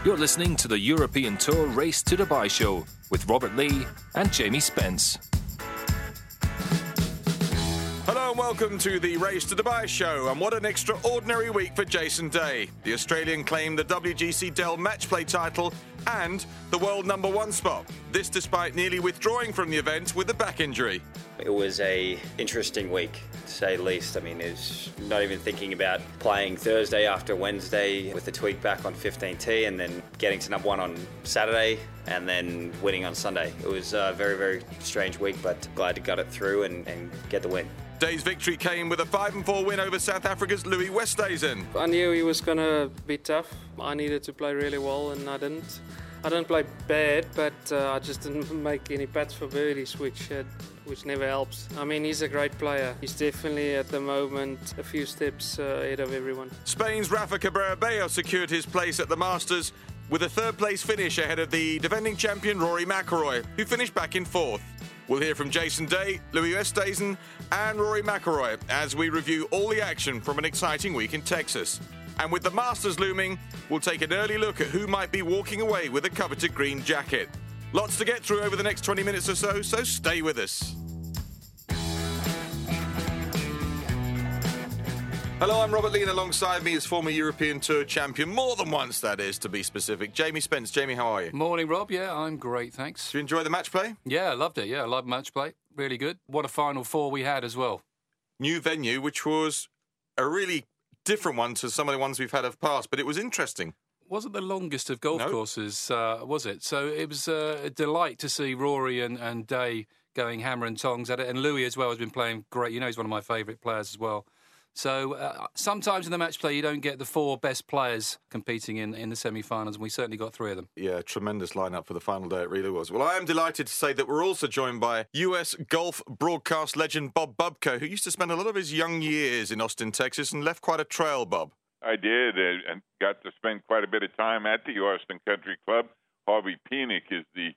You're listening to the European Tour Race to Dubai show with Robert Lee and Jamie Spence. Hello and welcome to the Race to Dubai show, and what an extraordinary week for Jason Day. The Australian claimed the WGC Dell Match Play title and the world #1 spot. This despite nearly withdrawing from the event with a back injury. It was a interesting week, to say the least. I mean, it's not even thinking about playing Thursday after Wednesday with the tweak back on 15T and then getting to #1 on Saturday and then winning on Sunday. It was a very, very strange week, but glad to get it through and get the win. Day's victory came with a 5-4 win over South Africa's Louis Westhuizen. I knew he was going to be tough. I needed to play really well, and I didn't. I didn't play bad, but I just didn't make any putts for birdies, which never helps. I mean, he's a great player. He's definitely, at the moment, a few steps ahead of everyone. Spain's Rafa Cabrera Bello secured his place at the Masters with a third-place finish ahead of the defending champion Rory McIlroy, who finished back in fourth. We'll hear from Jason Day, Louis Oosthuizen and Rory McIlroy as we review all the action from an exciting week in Texas. And with the Masters looming, we'll take an early look at who might be walking away with a coveted green jacket. Lots to get through over the next 20 minutes or so stay with us. Hello, I'm Robert Lee, and alongside me is former European Tour champion, more than once that is, to be specific, Jamie Spence. Jamie, how are you? Morning, Rob. Yeah, I'm great, thanks. Did you enjoy the match play? Yeah, I loved it. Yeah, I loved match play. Really good. What a Final Four we had as well. New venue, which was a really different one to some of the ones we've had of past, but it was interesting. Wasn't the longest of golf courses, was it? So it was a delight to see Rory and Day going hammer and tongs at it, and Louis as well has been playing great. You know, he's one of my favourite players as well. So sometimes in the match play you don't get the four best players competing in the semi-finals, and we certainly got three of them. Yeah, tremendous lineup for the final day, it really was. Well, I am delighted to say that we're also joined by US golf broadcast legend Bob Bubka, who used to spend a lot of his young years in Austin, Texas, and left quite a trail, Bob. I did, and got to spend quite a bit of time at the Austin Country Club. Harvey Penick is the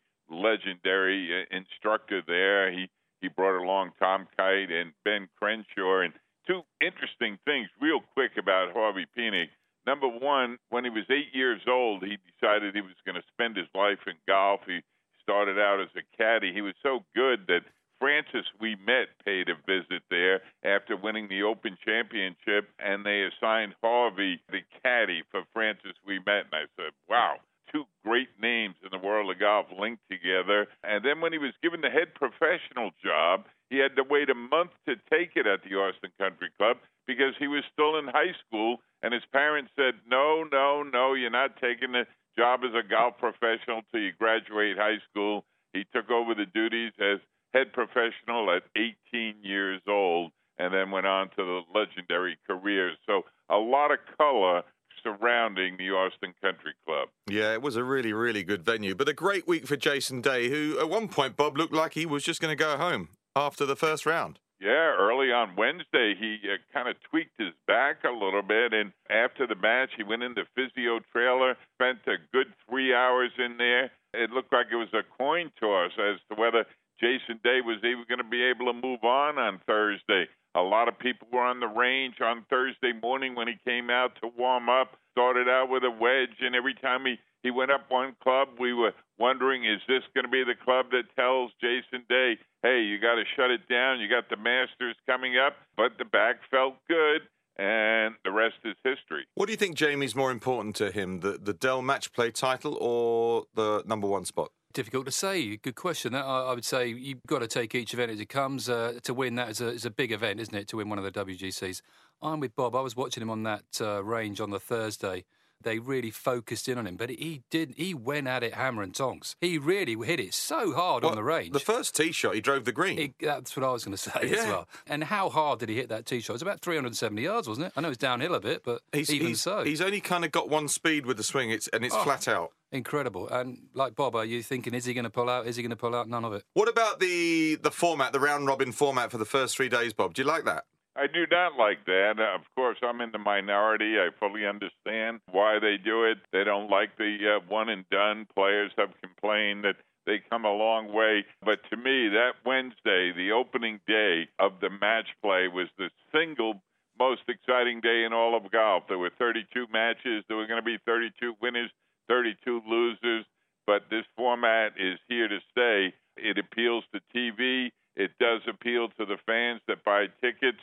legendary instructor there. He brought along Tom Kite and Ben Crenshaw, and two interesting things real quick about Harvey Penick. Number one, when he was 8 years old, he decided he was going to spend his life in golf. He started out as a caddy. He was so good that Francis Ouimet paid a visit there after winning the Open Championship, and they assigned Harvey the caddy for Francis Ouimet. And I said, wow, two great names in the world of golf linked together. And then when he was given the head professional job, he had to wait a month to take it at the Austin Country Club because he was still in high school, and his parents said, no, you're not taking the job as a golf professional till you graduate high school. He took over the duties as head professional at 18 years old and then went on to the legendary career. So a lot of color surrounding the Austin Country Club. Yeah, it was a really, really good venue, but a great week for Jason Day, who at one point, Bob, looked like he was just going to go home after the first round. Yeah, early on Wednesday, he kind of tweaked his back a little bit, and after the match, he went into physio trailer, spent a good 3 hours in there. It looked like it was a coin toss as to whether Jason Day was even going to be able to move on Thursday. A lot of people were on the range on Thursday morning when he came out to warm up, started out with a wedge, and every time he went up one club, we were wondering, is this going to be the club that tells Jason Day, hey, you got to shut it down, you got the Masters coming up? But the back felt good, and the rest is history. What do you think, Jamie's more important to him, the Dell Match Play title or the #1 spot? Difficult to say. Good question. I would say you've got to take each event as it comes. To win that is a big event, isn't it, to win one of the WGCs? I'm with Bob. I was watching him on that range on the Thursday. They really focused in on him, but he went at it hammer and tongs. He really hit it so hard on the range. The first tee shot, he drove the green. That's what I was going to say as well. And how hard did he hit that tee shot? It was about 370 yards, wasn't it? I know it's downhill a bit, but so. He's only kind of got one speed with the swing, it's flat out. Incredible. And like Bob, are you thinking, is he going to pull out? Is he going to pull out? None of it. What about the format, the round-robin format for the first 3 days, Bob? Do you like that? I do not like that. Of course, I'm in the minority. I fully understand why they do it. They don't like the one-and-done. Players have complained that they come a long way. But to me, that Wednesday, the opening day of the match play, was the single most exciting day in all of golf. There were 32 matches. There were going to be 32 winners, 32 losers, but this format is here to stay. It appeals to TV. It does appeal to the fans that buy tickets.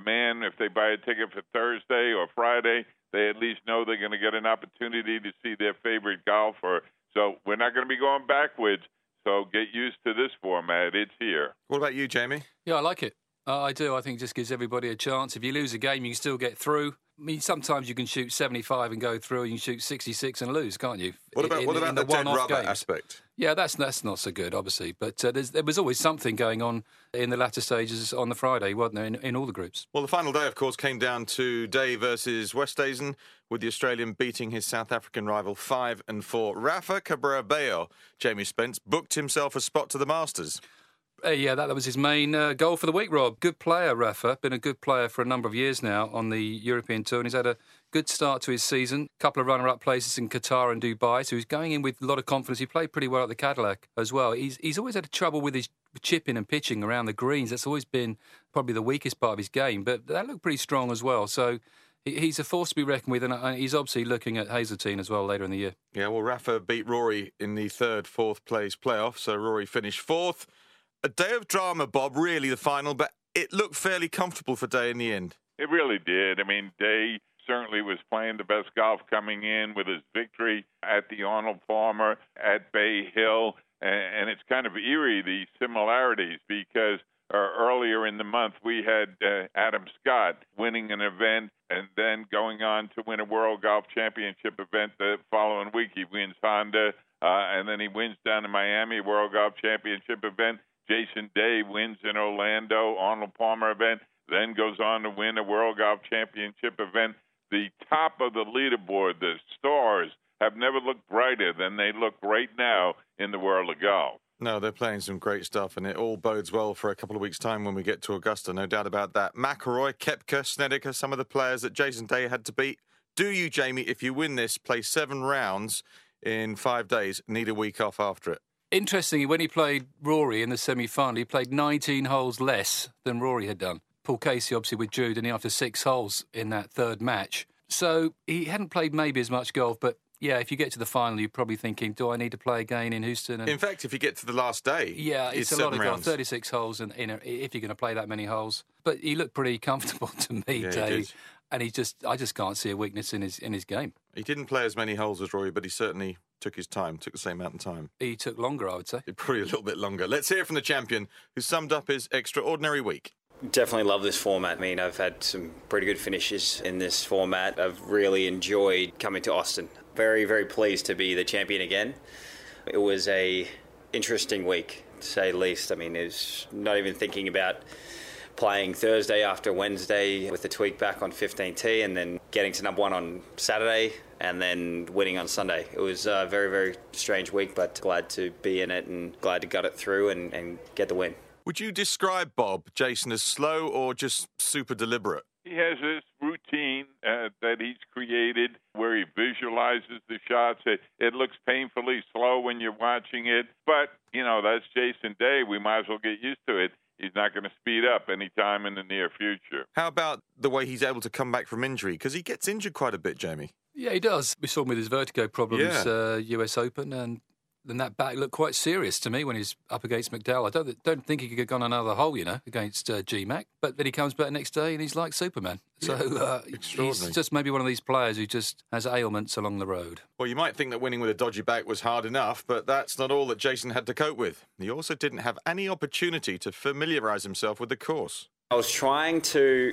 If they buy a ticket for Thursday or Friday, they at least know they're going to get an opportunity to see their favorite golfer. So we're not going to be going backwards. So get used to this format. It's here. What about you, Jamie? Yeah, I like it. I do. I think it just gives everybody a chance. If you lose a game, you can still get through. I mean, sometimes you can shoot 75 and go through, and you can shoot 66 and lose, can't you? What about the dead rubber aspect? Yeah, that's not so good, obviously. But there was always something going on in the latter stages on the Friday, wasn't there, in all the groups? Well, the final day, of course, came down to Day versus Westhuizen, with the Australian beating his South African rival 5-4. Rafa Cabrera-Bello, Jamie Spence, booked himself a spot to the Masters. Yeah, that was his main goal for the week, Rob. Good player, Rafa. Been a good player for a number of years now on the European Tour, and he's had a good start to his season. A couple of runner-up places in Qatar and Dubai, so he's going in with a lot of confidence. He played pretty well at the Cadillac as well. He's always had trouble with his chipping and pitching around the greens. That's always been probably the weakest part of his game, but that looked pretty strong as well. So he's a force to be reckoned with, and he's obviously looking at Hazeltine as well later in the year. Yeah, well, Rafa beat Rory in the fourth place playoff, so Rory finished fourth. A day of drama, Bob, really the final, but it looked fairly comfortable for Day in the end. It really did. I mean, Day certainly was playing the best golf coming in with his victory at the Arnold Palmer at Bay Hill. And it's kind of eerie, the similarities, because earlier in the month we had Adam Scott winning an event and then going on to win a World Golf Championship event the following week. He wins Honda, and then he wins down in Miami, World Golf Championship event. Jason Day wins in Orlando, Arnold Palmer event, then goes on to win a World Golf Championship event. The top of the leaderboard, the stars, have never looked brighter than they look right now in the world of golf. No, they're playing some great stuff, and it all bodes well for a couple of weeks' time when we get to Augusta, no doubt about that. McIlroy, Koepka, Snedeker, some of the players that Jason Day had to beat. Do you, Jamie, if you win this, play 7 rounds in 5 days, need a week off after it? Interestingly, when he played Rory in the semi-final, he played 19 holes less than Rory had done. Paul Casey obviously withdrew, didn't he, after 6 holes in that third match. So he hadn't played maybe as much golf, but yeah, if you get to the final, you're probably thinking, do I need to play again in Houston? And in fact, if you get to the last day, yeah, it's a lot of golf, 36 holes if you're going to play that many holes. But he looked pretty comfortable to me, Dave. And I just can't see a weakness in his game. He didn't play as many holes as Rory, but he certainly took his time, took the same amount of time. He took longer, I would say. Probably a little bit longer. Let's hear from the champion, who summed up his extraordinary week. Definitely love this format. I mean, I've had some pretty good finishes in this format. I've really enjoyed coming to Austin. Very, very pleased to be the champion again. It was a interesting week, to say the least. I mean, it was not even thinking about playing Thursday after Wednesday with the tweak back on 15T and then getting to number 1 on Saturday and then winning on Sunday. It was a very, very strange week, but glad to be in it and glad to gut it through and get the win. Would you describe, Bob, Jason, as slow or just super deliberate? He has this routine that he's created where he visualizes the shots. It looks painfully slow when you're watching it, but, that's Jason Day. We might as well get used to it. He's not going to speed up anytime in the near future. How about the way he's able to come back from injury? Because he gets injured quite a bit, Jamie. Yeah, he does. We saw him with his vertigo problems, US Open, and then that back looked quite serious to me when he's up against McDowell. I don't think he could have gone another hole, against GMAC. But then he comes back next day and he's like Superman. So he's just maybe one of these players who just has ailments along the road. Well, you might think that winning with a dodgy back was hard enough, but that's not all that Jason had to cope with. He also didn't have any opportunity to familiarise himself with the course. I was trying to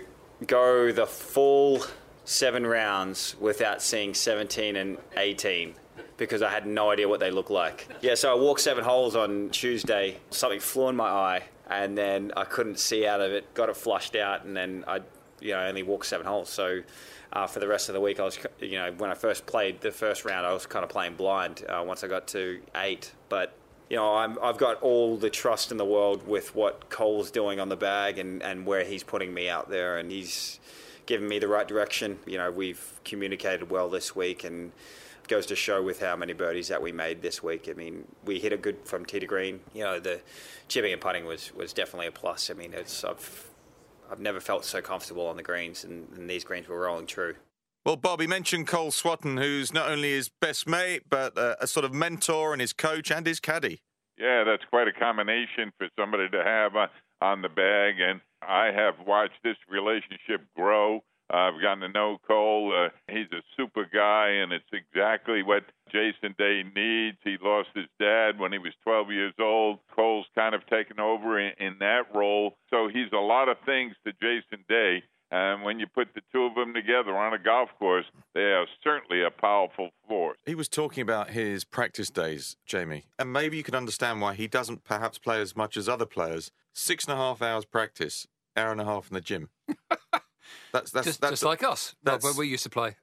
go the full 7 rounds without seeing 17 and 18. Because I had no idea what they looked like. Yeah, so I walked 7 holes on Tuesday. Something flew in my eye, and then I couldn't see out of it. Got it flushed out, and then I, only walked 7 holes. So for the rest of the week, I was, when I first played the first round, I was kind of playing blind. Once I got to 8, but I've got all the trust in the world with what Cole's doing on the bag and where he's putting me out there, and he's given me the right direction. We've communicated well this week, and goes to show with how many birdies that we made this week. I mean, we hit a good from tee to green. The chipping and putting was definitely a plus. I mean, I've never felt so comfortable on the greens, and these greens were rolling true. Well, Bob, he mentioned Cole Swatton, who's not only his best mate, but a sort of mentor and his coach and his caddy. Yeah, that's quite a combination for somebody to have on the bag, and I have watched this relationship grow. I've gotten to know Cole. He's a super guy, and it's exactly what Jason Day needs. He lost his dad when he was 12 years old. Cole's kind of taken over in that role, so he's a lot of things to Jason Day. And when you put the two of them together on a golf course, they are certainly a powerful force. He was talking about his practice days, Jamie, and maybe you can understand why he doesn't perhaps play as much as other players. 6.5 hours practice, hour and a half in the gym. That's just like us. That's where we used to play.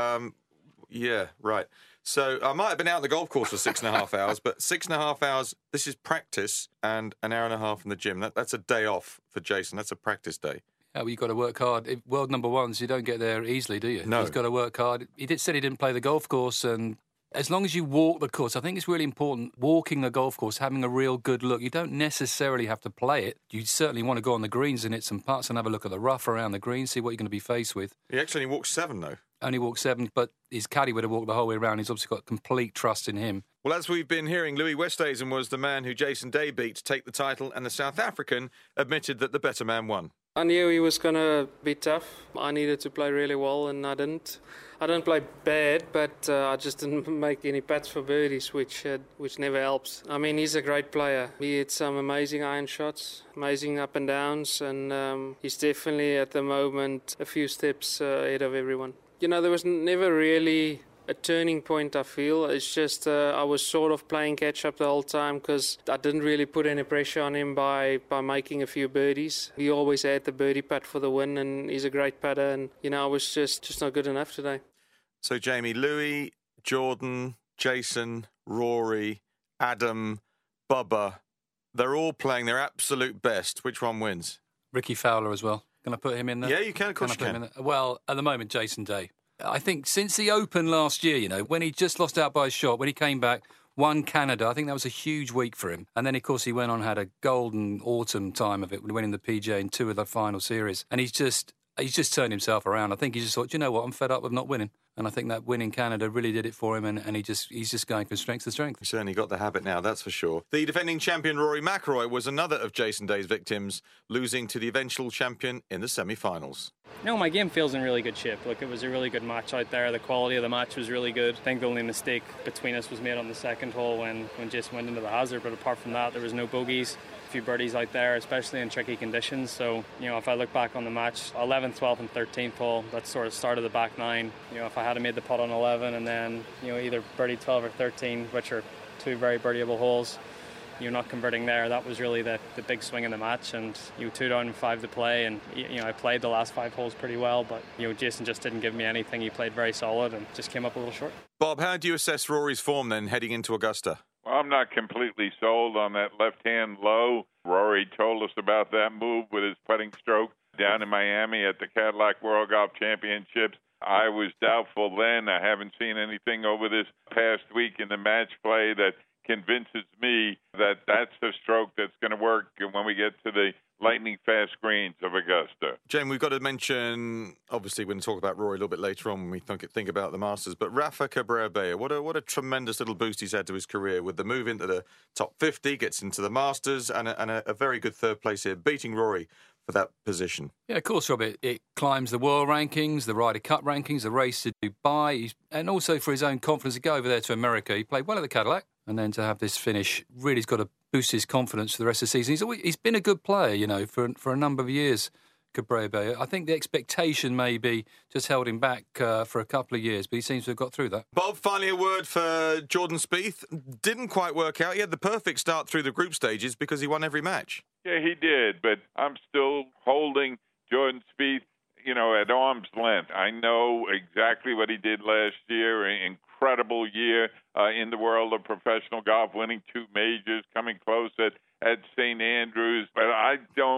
Yeah, right. So I might have been out on the golf course for 6.5 hours, but 6.5 hours, this is practice, and an hour and a half in the gym. That's a day off for Jason. That's a practice day. Yeah, well, you've got to work hard. World number ones, you don't get there easily, do you? No. He's got to work hard. Said he didn't play the golf course, and as long as you walk the course, I think it's really important, walking a golf course, having a real good look. You don't necessarily have to play it. You certainly want to go on the greens and hit some putts and have a look at the rough around the green, see what you're going to be faced with. He actually walked 7, though. Only walked 7, but his caddy would have walked the whole way around. He's obviously got complete trust in him. Well, as we've been hearing, Louis Oosthuizen was the man who Jason Day beat to take the title, and the South African admitted that the better man won. I knew he was going to be tough. I needed to play really well, and I didn't. I didn't play bad, but I just didn't make any putts for birdies, which never helps. I mean, he's a great player. He hit some amazing iron shots, amazing up and downs, and he's definitely at the moment a few steps ahead of everyone. You know, there was never really a turning point, I feel. It's just I was sort of playing catch-up the whole time because I didn't really put any pressure on him by making a few birdies. He always had the birdie putt for the win, and he's a great putter, and, you know, I was just not good enough today. So, Jamie, Louis, Jordan, Jason, Rory, Adam, Bubba, they're all playing their absolute best. Which one wins? Ricky Fowler as well. Can I put him in there? Yeah, you can. Of course you can. Well, at the moment, Jason Day. I think since the Open last year, you know, when he just lost out by a shot, when he came back, won Canada, I think that was a huge week for him. And then, of course, he went on, had a golden autumn time of it, winning the PGA in 2 of the final series. And he's just turned himself around. I think he just thought, you know what, I'm fed up with not winning. And I think that win in Canada really did it for him, and he's just going from strength to strength. He's certainly got the habit now, that's for sure. The defending champion Rory McIlroy was another of Jason Day's victims, losing to the eventual champion in the semi-finals. No, my game feels in really good shape. Look, it was a really good match out there. The quality of the match was really good. I think the only mistake between us was made on the second hole when Jason went into the hazard, but apart from that, there was no bogeys. A few birdies out there, especially in tricky conditions. So, you know, if I look back on the match, 11th, 12th and 13th hole, that sort of started the back 9. You know, if I had made the putt on 11 and then, you know, either birdie 12 or 13, which are 2 very birdieable holes, you're not converting there. That was really the big swing in the match, and you 2 down and 5 to play, and you know, I played the last 5 holes pretty well, but you know, Jason just didn't give me anything. He played very solid and just came up a little short. Bob, how do you assess Rory's form then heading into Augusta? Well, I'm not completely sold on that left-hand low. Rory told us about that move with his putting stroke down in Miami at the Cadillac World Golf Championships. I was doubtful then. I haven't seen anything over this past week in the match play that convinces me that that's the stroke that's going to work when we get to the lightning-fast greens of Augusta. Jane, we've got to mention, obviously, we're going to talk about Rory a little bit later on when we think about the Masters, but Rafa Cabrera-Bello, what a tremendous little boost he's had to his career with the move into the top 50, gets into the Masters, and a very good third place here, beating Rory for that position. Yeah, of course, Robert. It climbs the world rankings, the Ryder Cup rankings, the race to Dubai, and also for his own confidence to go over there to America. He played well at the Cadillac, and then to have this finish, really has got to boost his confidence for the rest of the season. He's been a good player, you know, for a number of years, Cabrera. I think the expectation maybe just held him back for a couple of years, but he seems to have got through that. Bob, finally a word for Jordan Spieth. Didn't quite work out. He had the perfect start through the group stages because he won every match. Yeah, he did, but I'm still holding Jordan Spieth, you know, at arm's length. I know exactly what he did last year, an incredible year in the world of professional golf, winning 2 majors, coming close at St. Andrews, but I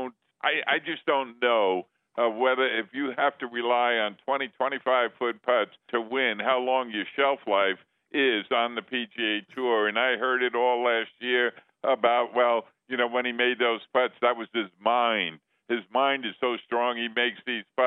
just don't know whether if you have to rely on 20, 25-foot putts to win, how long your shelf life is on the PGA Tour. And I heard it all last year about, well, you know, when he made those putts, that was his mind. His mind is so strong he makes these putts.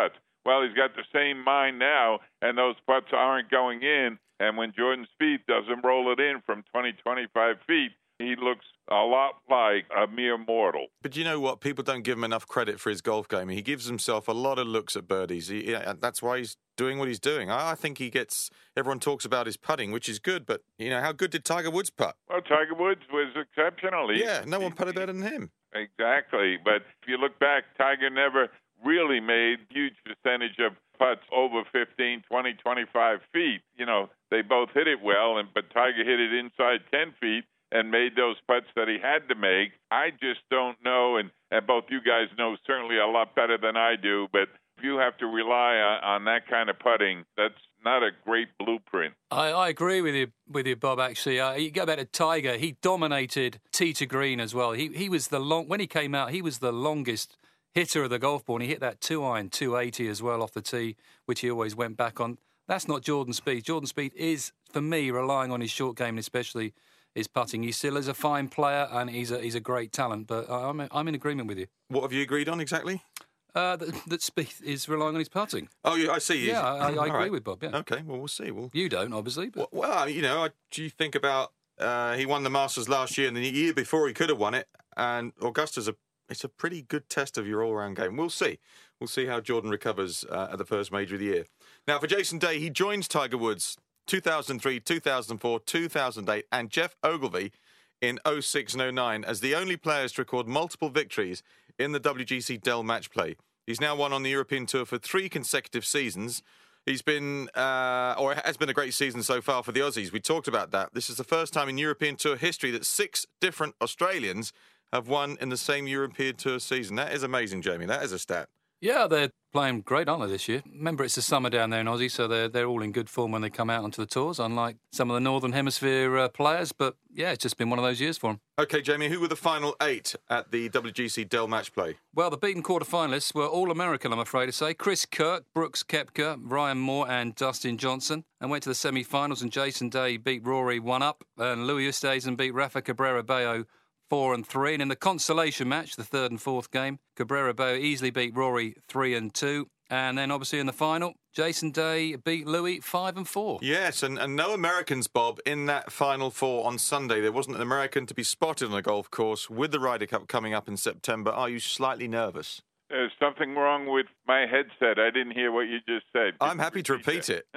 Well, he's got the same mind now, and those putts aren't going in. And when Jordan Spieth doesn't roll it in from 20, 25 feet, he looks a lot like a mere mortal. But you know what? People don't give him enough credit for his golf game. He gives himself a lot of looks at birdies. That's why he's doing what he's doing. I think he gets... Everyone talks about his putting, which is good, but, how good did Tiger Woods putt? Well, Tiger Woods was exceptional. No one putted better than him. Exactly. But if you look back, Tiger never really made huge percentage of putts over 15, 20, 25 feet. They both hit it well, but Tiger hit it inside 10 feet and made those putts that he had to make. I just don't know, and both you guys know certainly a lot better than I do, but if you have to rely on that kind of putting, that's not a great blueprint. I agree with you, Bob, actually. You go back to Tiger, he dominated tee to green as well. He was when he came out, he was the longest hitter of the golf ball, and he hit that 2-iron 280 as well off the tee, which he always went back on. That's not Jordan Spieth. Jordan Spieth is, for me, relying on his short game, and especially his putting. He still is a fine player, and he's a great talent, but I'm in agreement with you. What have you agreed on exactly? That Spieth is relying on his putting. Oh, yeah, I see. Yeah, I agree with Bob, yeah. Okay, well, we'll see. You don't, obviously. But... Well, do you think about... he won the Masters last year, and the year before he could have won it, and Augusta's it's a pretty good test of your all-round game. We'll see. We'll see how Jordan recovers at the first major of the year. Now, for Jason Day, he joins Tiger Woods 2003, 2004, 2008, and Jeff Ogilvy in 06 and 09 as the only players to record multiple victories in the WGC Dell Match Play. He's now won on the European Tour for 3 consecutive seasons. He's been, or it has been a great season so far for the Aussies. We talked about that. This is the first time in European Tour history that 6 different Australians have won in the same European Tour season. That is amazing, Jamie. That is a stat. Yeah, they're playing great, aren't they, this year? Remember, it's the summer down there in Aussie, so they're all in good form when they come out onto the tours, unlike some of the Northern Hemisphere players. But, yeah, it's just been one of those years for them. OK, Jamie, who were the final 8 at the WGC Dell Match Play? Well, the beaten quarter-finalists were all American, I'm afraid to say. Chris Kirk, Brooks Koepka, Ryan Moore and Dustin Johnson. And went to the semi-finals, and Jason Day beat Rory 1-up, and Louis Oosthuizen beat Rafa Cabrera-Bello 4-3, and in the consolation match, the 3rd and 4th game, Cabrera-Bello easily beat Rory 3-2, and then obviously in the final, Jason Day beat Louis 5-4. Yes, and no Americans, Bob, in that final 4 on Sunday. There wasn't an American to be spotted on a golf course with the Ryder Cup coming up in September. Are you slightly nervous? There's something wrong with my headset. I didn't hear what you just said. I'm happy to repeat it.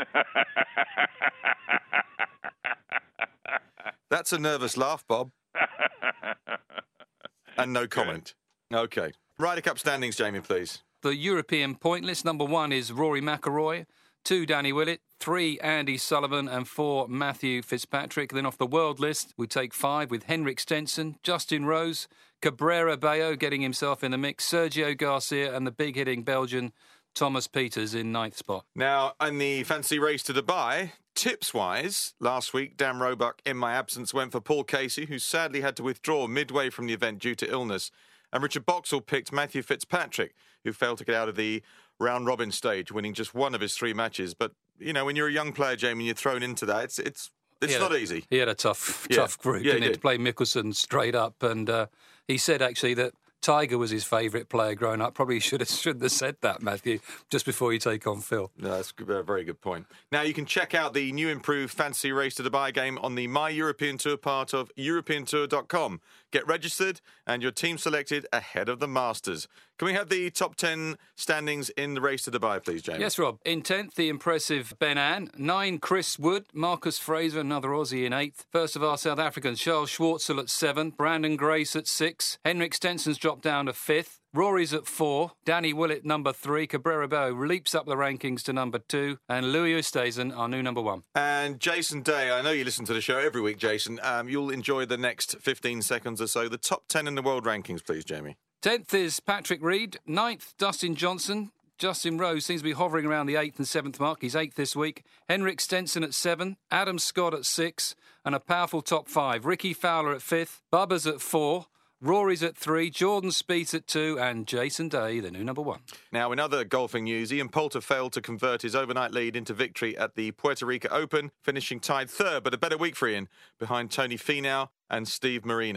That's a nervous laugh, Bob. And no comment. OK. Ryder Cup standings, Jamie, please. The European point list. Number 1 is Rory McIlroy. 2, Danny Willett. 3, Andy Sullivan. And 4, Matthew Fitzpatrick. Then off the world list, we take 5 with Henrik Stenson, Justin Rose, Cabrera-Bello getting himself in the mix, Sergio Garcia and the big-hitting Belgian Thomas Pieters in 9th spot. Now, in the fancy race to Dubai, tips-wise, last week, Dan Roebuck, in my absence, went for Paul Casey, who sadly had to withdraw midway from the event due to illness. And Richard Boxall picked Matthew Fitzpatrick, who failed to get out of the round-robin stage, winning just 1 of his 3 matches. But, when you're a young player, Jamie, and you're thrown into that, it's not easy. He had a tough group, didn't he? To play Mickelson straight up. And he said, actually, that Tiger was his favourite player growing up. Probably shouldn't have said that, Matthew, just before you take on Phil. No, that's a very good point. Now, you can check out the new improved Fancy Race to Dubai game on the My European Tour part of EuropeanTour.com. Get registered and your team selected ahead of the Masters. Can we have the top 10 standings in the race to Dubai, please, James? Yes, Rob. In 10th, the impressive Ben An. 9, Chris Wood. Marcus Fraser, another Aussie, in 8th. First of our South Africans, Charles Schwartzel at 7. Brandon Grace at 6. Henrik Stenson's dropped down to 5th. Rory's at 4. Danny Willett, number 3. Cabrera-Bello leaps up the rankings to number 2. And Louis Oosthuizen, our new number 1. And Jason Day, I know you listen to the show every week, Jason. You'll enjoy the next 15 seconds or so. The top 10 in the world rankings, please, Jamie. 10th is Patrick Reed. 9th, Dustin Johnson. Justin Rose seems to be hovering around the 8th and 7th mark. He's 8th this week. Henrik Stenson at 7. Adam Scott at 6. And a powerful top 5. Ricky Fowler at 5th. Bubba's at 4. Rory's at 3, Jordan Spieth at 2, and Jason Day, the new number 1. Now, in other golfing news, Ian Poulter failed to convert his overnight lead into victory at the Puerto Rico Open, finishing tied 3rd, but a better week for Ian, behind Tony Finau and Steve Marino. The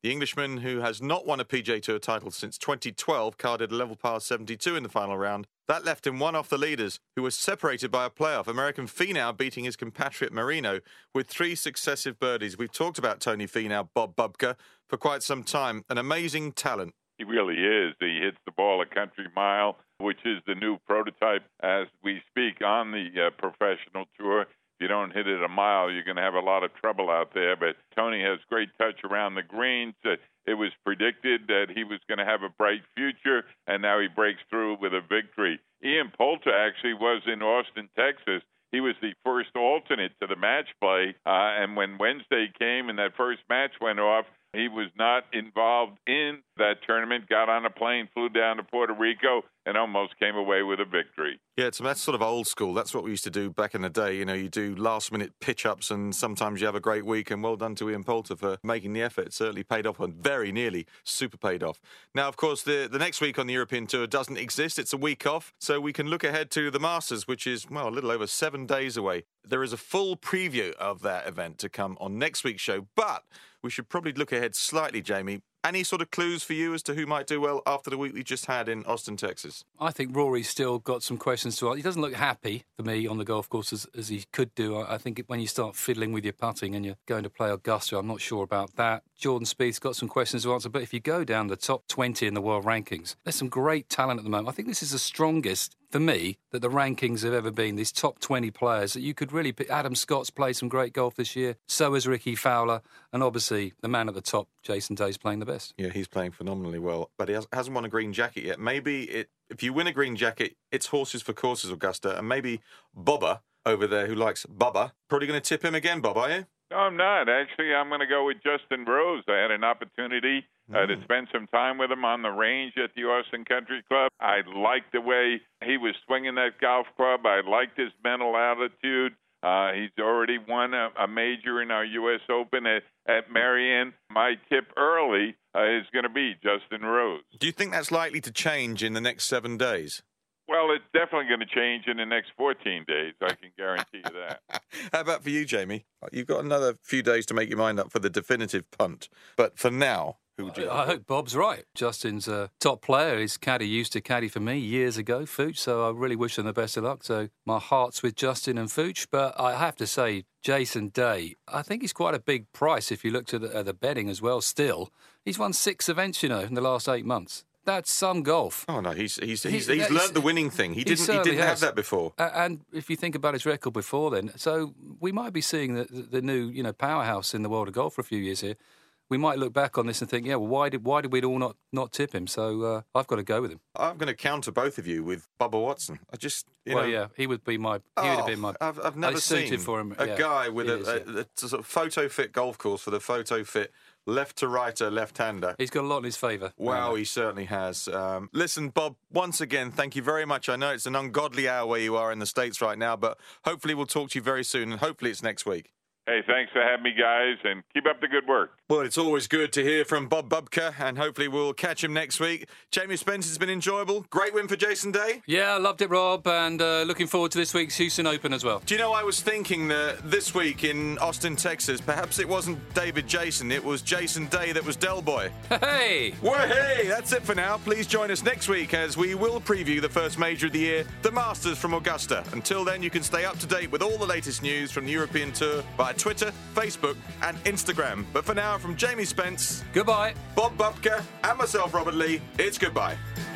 The Englishman, who has not won a PGA Tour title since 2012, carded a level par 72 in the final round. That left him one off the leaders, who was separated by a playoff. American Finau beating his compatriot Marino with 3 successive birdies. We've talked about Tony Finau, Bob Bubka, for quite some time. An amazing talent. He really is. He hits the ball a country mile, which is the new prototype as we speak on the professional tour. If you don't hit it a mile, you're going to have a lot of trouble out there. But Tony has great touch around the greens. It was predicted that he was going to have a bright future, and now he breaks through with a victory. Ian Poulter actually was in Austin, Texas. He was the first alternate to the match play, and when Wednesday came and that first match went off, he was not involved in that tournament, got on a plane, flew down to Puerto Rico, and almost came away with a victory. Yeah, so that's sort of old school. That's what we used to do back in the day. You know, you do last-minute pitch-ups, and sometimes you have a great week, and well done to Ian Poulter for making the effort. It certainly paid off, and very nearly super paid off. Now, of course, the next week on the European Tour doesn't exist. It's a week off, so we can look ahead to the Masters, which is, well, a little over 7 days away. There is a full preview of that event to come on next week's show, but we should probably look ahead slightly, Jamie. Any sort of clues for you as to who might do well after the week we just had in Austin, Texas? I think Rory's still got some questions to ask. He doesn't look happy, for me, on the golf course as he could do. I think when you start fiddling with your putting and you're going to play Augusta, I'm not sure about that. Jordan Spieth's got some questions to answer, but if you go down the top 20 in the world rankings, there's some great talent at the moment. I think this is the strongest, for me, that the rankings have ever been. These top 20 players that you could really pick. Adam Scott's played some great golf this year. So has Ricky Fowler. And obviously, the man at the top, Jason Day's playing the best. Yeah, he's playing phenomenally well, but he hasn't won a green jacket yet. Maybe if you win a green jacket, it's horses for courses, Augusta, and maybe Bubba over there, who likes Bubba, probably going to tip him again, Bob, are you? No, I'm not. Actually, I'm going to go with Justin Rose. I had an opportunity to spend some time with him on the range at the Austin Country Club. I liked the way he was swinging that golf club. I liked his mental attitude. He's already won a major in our U.S. Open at Marion. My tip early is going to be Justin Rose. Do you think that's likely to change in the next 7 days? Well, it's definitely going to change in the next 14 days. I can guarantee you that. How about for you, Jamie? You've got another few days to make your mind up for the definitive punt. But for now, who would you? I hope Bob's right. Justin's a top player. His caddy used to caddy for me years ago, Fooch, so I really wish him the best of luck. So my heart's with Justin and Fooch. But I have to say, Jason Day, I think he's quite a big price if you look to the betting as well still. He's won 6 events, in the last 8 months. That's some golf. Oh no, he's learned the winning thing. He didn't have that before. And if you think about his record before then, so we might be seeing the new powerhouse in the world of golf for a few years here. We might look back on this and think, yeah, well, why did we all not tip him? So I've got to go with him. I'm going to counter both of you with Bubba Watson. I just yeah, he would be my. He would have been my. I've never seen for him. a guy with a sort of photo fit golf course for the photo fit left to righter left-hander. He's got a lot in his favour. Wow, he certainly has. Listen, Bob, once again, thank you very much. I know it's an ungodly hour where you are in the States right now, but hopefully we'll talk to you very soon, and hopefully it's next week. Hey, thanks for having me, guys, and keep up the good work. Well, it's always good to hear from Bob Bubka, and hopefully we'll catch him next week. Jamie Spence, has been enjoyable. Great win for Jason Day. Yeah, I loved it, Rob, and looking forward to this week's Houston Open as well. Do you know, I was thinking that this week in Austin, Texas, perhaps it wasn't David Jason, it was Jason Day that was Del Boy. Hey! Well, hey, that's it for now. Please join us next week as we will preview the first major of the year, the Masters from Augusta. Until then, you can stay up to date with all the latest news from the European Tour via Twitter, Facebook, and Instagram. But for now, from Jamie Spence, goodbye. Bob Bubka, and myself, Robert Lee, it's goodbye.